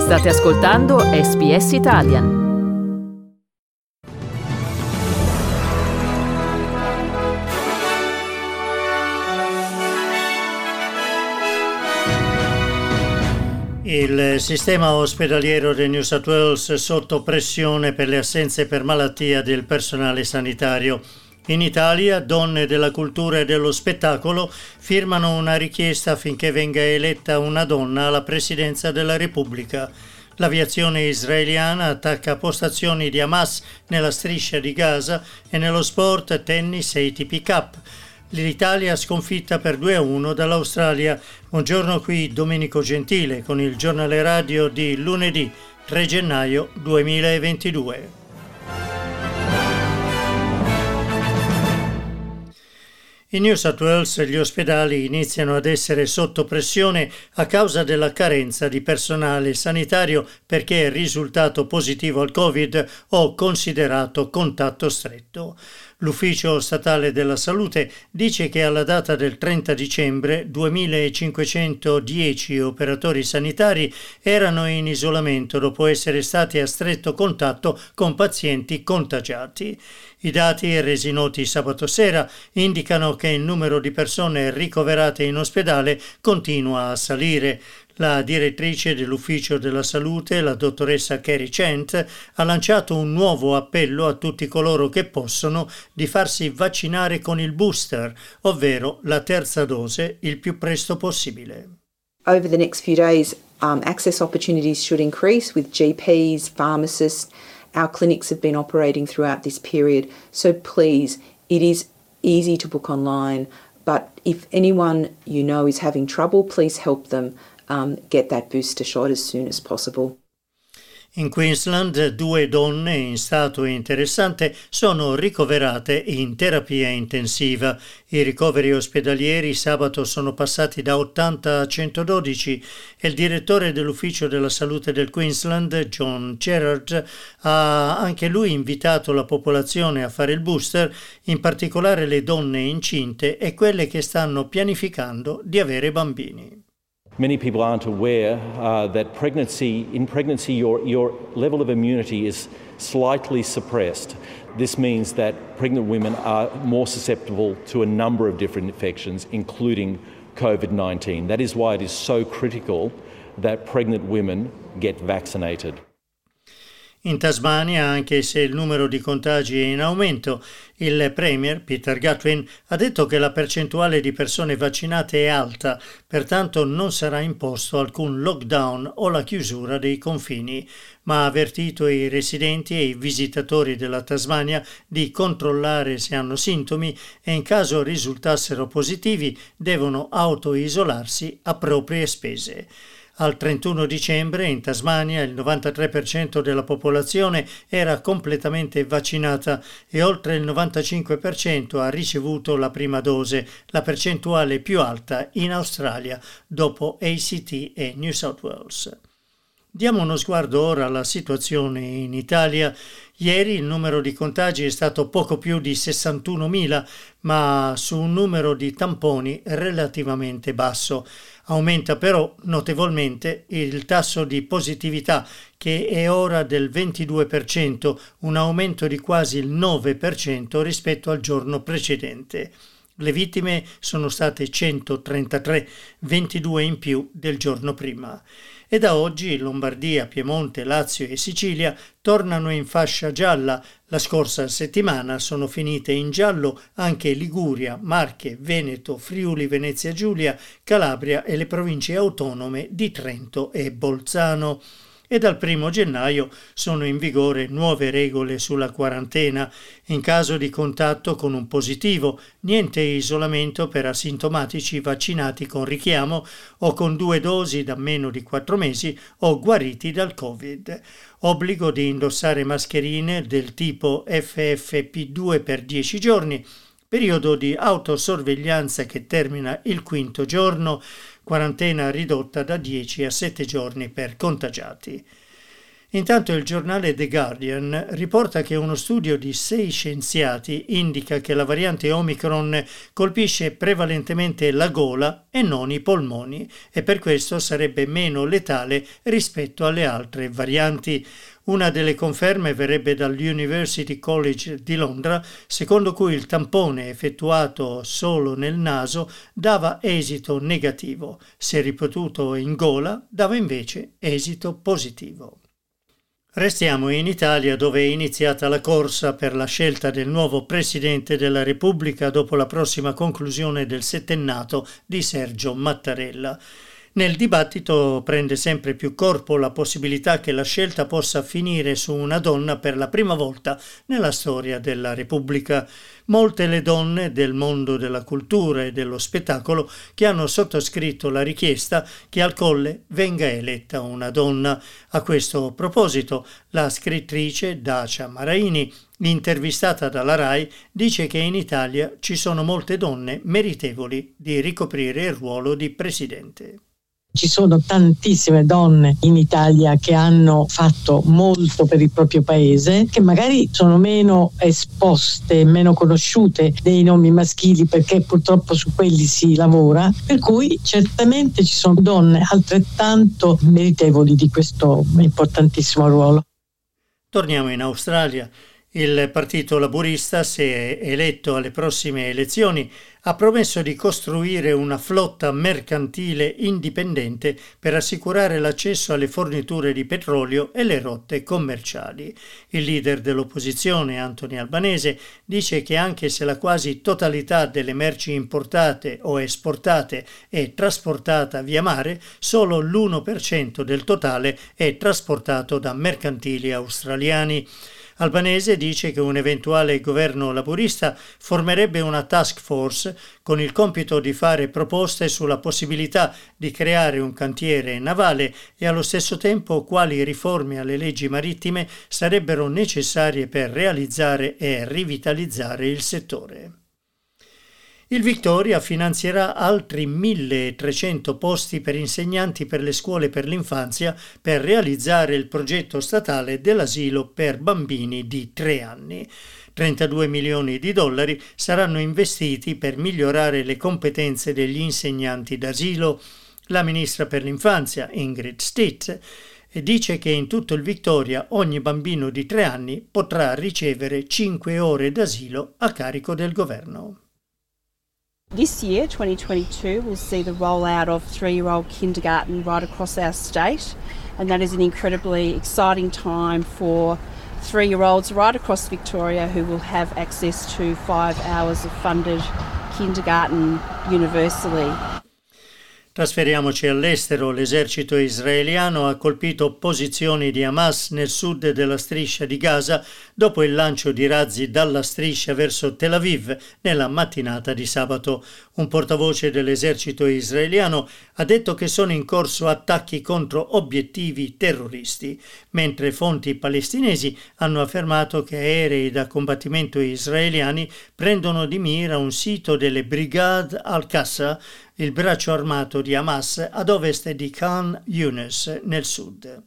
State ascoltando SBS Italian. Il sistema ospedaliero del New South Wales sotto pressione per le assenze per malattia del personale sanitario. In Italia, donne della cultura e dello spettacolo firmano una richiesta affinché venga eletta una donna alla presidenza della Repubblica. L'aviazione israeliana attacca postazioni di Hamas nella striscia di Gaza e nello sport tennis e ATP Cup. L'Italia sconfitta per 2-1 dall'Australia. Buongiorno, qui Domenico Gentile con il giornale radio di lunedì 3 gennaio 2022. In New South Wales gli ospedali iniziano ad essere sotto pressione a causa della carenza di personale sanitario perché è risultato positivo al Covid o considerato contatto stretto. L'Ufficio Statale della Salute dice che alla data del 30 dicembre 2.510 operatori sanitari erano in isolamento dopo essere stati a stretto contatto con pazienti contagiati. I dati resi noti sabato sera indicano che il numero di persone ricoverate in ospedale continua a salire. La direttrice dell'Ufficio della Salute, la dottoressa Kerry Chant, ha lanciato un nuovo appello a tutti coloro che possono di farsi vaccinare con il booster, ovvero la terza dose, il più presto possibile. Over the next few days, access opportunities should increase with GPs, pharmacists. Our clinics have been operating throughout this period, so please, it is easy to book online, but if anyone you know is having trouble, please help them get that booster shot as soon as possible. In Queensland 2 donne in stato interessante sono ricoverate in terapia intensiva. I ricoveri ospedalieri sabato sono passati da 80 a 112 e il direttore dell'Ufficio della Salute del Queensland, John Gerard, ha anche lui invitato la popolazione a fare il booster, in particolare le donne incinte e quelle che stanno pianificando di avere bambini. Many people aren't aware that in pregnancy your level of immunity is slightly suppressed. This means that pregnant women are more susceptible to a number of different infections, including COVID-19. That is why it is so critical that pregnant women get vaccinated. In Tasmania, anche se il numero di contagi è in aumento, il Premier Peter Gutwein ha detto che la percentuale di persone vaccinate è alta, pertanto non sarà imposto alcun lockdown o la chiusura dei confini, ma ha avvertito i residenti e i visitatori della Tasmania di controllare se hanno sintomi e in caso risultassero positivi devono autoisolarsi a proprie spese. Al 31 dicembre in Tasmania il 93% della popolazione era completamente vaccinata e oltre il 95% ha ricevuto la prima dose, la percentuale più alta in Australia dopo ACT e New South Wales. Diamo uno sguardo ora alla situazione in Italia. Ieri il numero di contagi è stato poco più di 61.000, ma su un numero di tamponi relativamente basso. Aumenta però notevolmente il tasso di positività, che è ora del 22%, un aumento di quasi il 9% rispetto al giorno precedente. Le vittime sono state 133, 22 in più del giorno prima. E da oggi Lombardia, Piemonte, Lazio e Sicilia tornano in fascia gialla. La scorsa settimana sono finite in giallo anche Liguria, Marche, Veneto, Friuli, Venezia Giulia, Calabria e le province autonome di Trento e Bolzano. E dal 1 gennaio sono in vigore nuove regole sulla quarantena. In caso di contatto con un positivo, niente isolamento per asintomatici vaccinati con richiamo o con 2 dosi da meno di 4 mesi o guariti dal Covid. Obbligo di indossare mascherine del tipo FFP2 per 10 giorni, periodo di autosorveglianza che termina il 5° giorno, quarantena ridotta da 10 a 7 giorni per contagiati. Intanto il giornale The Guardian riporta che uno studio di 6 scienziati indica che la variante Omicron colpisce prevalentemente la gola e non i polmoni e per questo sarebbe meno letale rispetto alle altre varianti. Una delle conferme verrebbe dall'University College di Londra, secondo cui il tampone effettuato solo nel naso dava esito negativo, se ripetuto in gola dava invece esito positivo. Restiamo in Italia, dove è iniziata la corsa per la scelta del nuovo Presidente della Repubblica dopo la prossima conclusione del settennato di Sergio Mattarella. Nel dibattito prende sempre più corpo la possibilità che la scelta possa finire su una donna per la prima volta nella storia della Repubblica. Molte le donne del mondo della cultura e dello spettacolo che hanno sottoscritto la richiesta che al Colle venga eletta una donna. A questo proposito, la scrittrice Dacia Maraini, intervistata dalla RAI, dice che in Italia ci sono molte donne meritevoli di ricoprire il ruolo di presidente. Ci sono tantissime donne in Italia che hanno fatto molto per il proprio paese, che magari sono meno esposte, meno conosciute dei nomi maschili, perché purtroppo su quelli si lavora, per cui certamente ci sono donne altrettanto meritevoli di questo importantissimo ruolo. Torniamo in Australia. Il Partito Laburista, se eletto alle prossime elezioni, ha promesso di costruire una flotta mercantile indipendente per assicurare l'accesso alle forniture di petrolio e le rotte commerciali. Il leader dell'opposizione, Anthony Albanese, dice che anche se la quasi totalità delle merci importate o esportate è trasportata via mare, solo l'1% del totale è trasportato da mercantili australiani. Albanese dice che un eventuale governo laburista formerebbe una task force con il compito di fare proposte sulla possibilità di creare un cantiere navale e allo stesso tempo quali riforme alle leggi marittime sarebbero necessarie per realizzare e rivitalizzare il settore. Il Victoria finanzierà altri 1.300 posti per insegnanti per le scuole per l'infanzia per realizzare il progetto statale dell'asilo per bambini di 3 anni. 32 milioni di dollari saranno investiti per migliorare le competenze degli insegnanti d'asilo. La ministra per l'infanzia, Ingrid Stitt, dice che in tutto il Victoria ogni bambino di 3 anni potrà ricevere 5 ore d'asilo a carico del governo. This year, 2022, will see the rollout of 3-year-old kindergarten right across our state, and that is an incredibly exciting time for 3-year-olds right across Victoria who will have access to 5 hours of funded kindergarten universally. Trasferiamoci all'estero. L'esercito israeliano ha colpito posizioni di Hamas nel sud della striscia di Gaza dopo il lancio di razzi dalla striscia verso Tel Aviv nella mattinata di sabato. Un portavoce dell'esercito israeliano ha detto che sono in corso attacchi contro obiettivi terroristi, mentre fonti palestinesi hanno affermato che aerei da combattimento israeliani prendono di mira un sito delle Brigad al-Qassa, il braccio armato di Hamas ad ovest di Khan Younis, nel sud.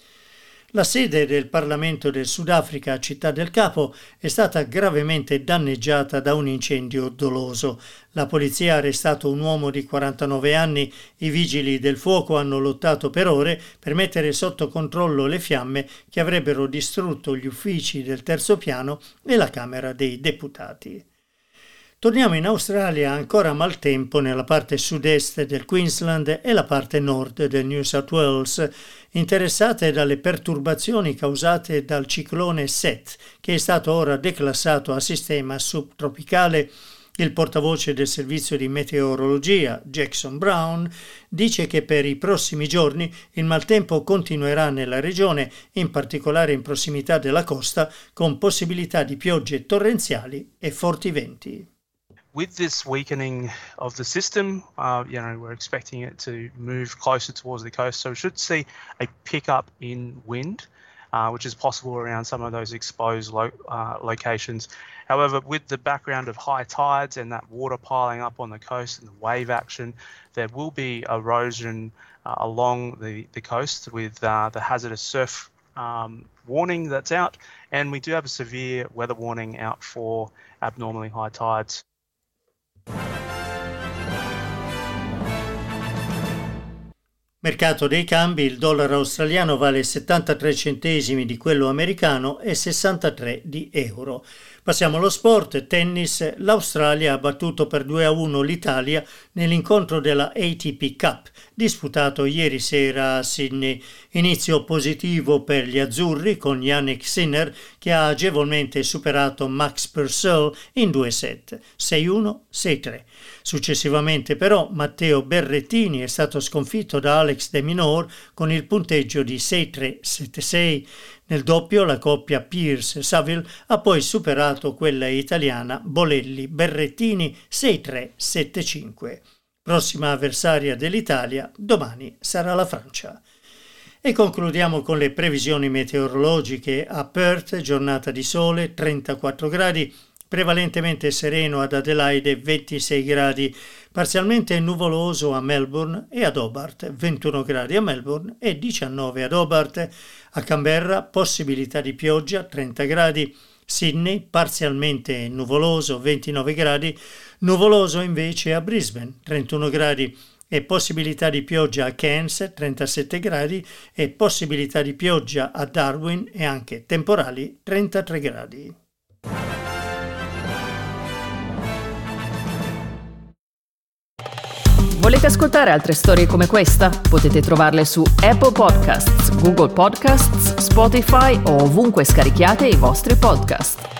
La sede del Parlamento del Sudafrica a Città del Capo è stata gravemente danneggiata da un incendio doloso. La polizia ha arrestato un uomo di 49 anni, i vigili del fuoco hanno lottato per ore per mettere sotto controllo le fiamme che avrebbero distrutto gli uffici del terzo piano e la Camera dei Deputati. Torniamo in Australia, ancora maltempo nella parte sud-est del Queensland e la parte nord del New South Wales, interessate dalle perturbazioni causate dal ciclone Seth, che è stato ora declassato a sistema subtropicale. Il portavoce del servizio di meteorologia, Jackson Brown, dice che per i prossimi giorni il maltempo continuerà nella regione, in particolare in prossimità della costa, con possibilità di piogge torrenziali e forti venti. With this weakening of the system, we're expecting it to move closer towards the coast. So we should see a pickup in wind, which is possible around some of those exposed locations. However, with the background of high tides and that water piling up on the coast and the wave action, there will be erosion along the coast with the hazardous surf warning that's out, and we do have a severe weather warning out for abnormally high tides. Mercato dei cambi, il dollaro australiano vale 73 centesimi di quello americano e 63 di euro. Passiamo allo sport, tennis, l'Australia ha battuto per 2-1 l'Italia nell'incontro della ATP Cup, disputato ieri sera a Sydney. Inizio positivo per gli azzurri con Jannik Sinner che ha agevolmente superato Max Purcell in 2 set, 6-1, 6-3. Successivamente però Matteo Berrettini è stato sconfitto da Alex de Minaur con il punteggio di 6-3, 7-6. Nel doppio la coppia Pierce-Saville ha poi superato quella italiana Bolelli-Berrettini 6-3, 7-5. Prossima avversaria dell'Italia domani sarà la Francia. E concludiamo con le previsioni meteorologiche. A Perth, giornata di sole, 34 gradi, prevalentemente sereno ad Adelaide, 26 gradi, parzialmente nuvoloso a Melbourne e ad Hobart, 21 gradi a Melbourne e 19 ad Hobart. A Canberra, possibilità di pioggia, 30 gradi. Sydney, parzialmente nuvoloso, 29 gradi. Nuvoloso invece a Brisbane, 31 gradi. E possibilità di pioggia a Cairns, 37 gradi. E possibilità di pioggia a Darwin e anche temporali, 33 gradi. Volete ascoltare altre storie come questa? Potete trovarle su Apple Podcasts, Google Podcasts, Spotify o ovunque scarichiate i vostri podcast.